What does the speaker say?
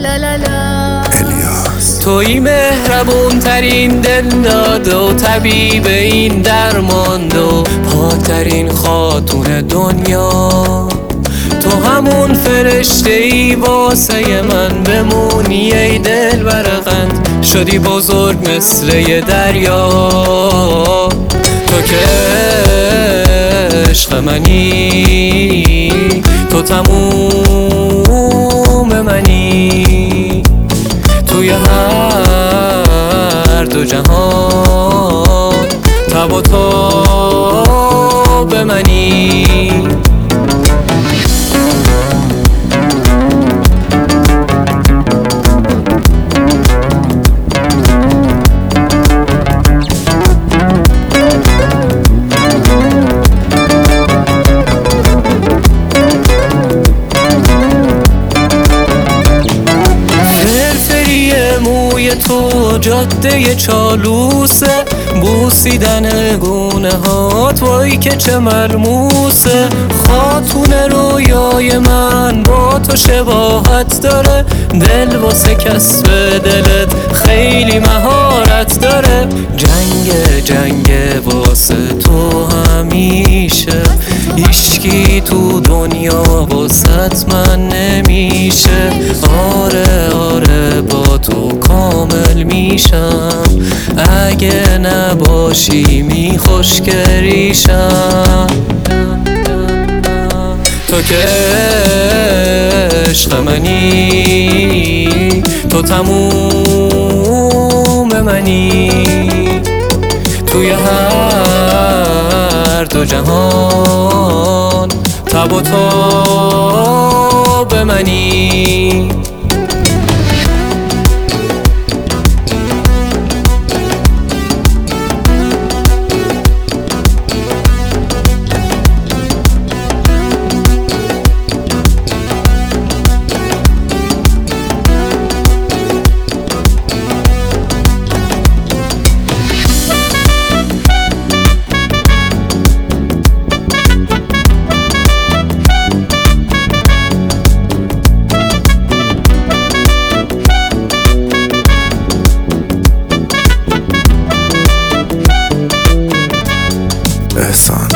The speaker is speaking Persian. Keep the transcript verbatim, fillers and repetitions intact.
لا لا لا. الیاس تویی مهربون ترین دلداد و طبیب این درماند و پاکترین خاتون دنیا. تو همون فرشته ای واسه من بمونی ای دل برقند، شدی بزرگ مثل یه دریا. تو که عشق منی، تو تموم منی، توی هر دو جهان تب و تاب منی. موی تو جاده چالوسه، بوسیدن گونه هات وای که چه ملموسه. خاتون رویای من با تو شباهت داره، دل واسه کسب دلت خیلی مهارت داره. جنگ جنگ واسه تو همیشه، هیچکی تو دنیا واسط من نمیشه. آره آره با تو کامل میشم، اگه نباشی میخوشگریشم. تو که عشق منی، تو تموم منی، توی هر دو جهان تب و تاب منی. احسان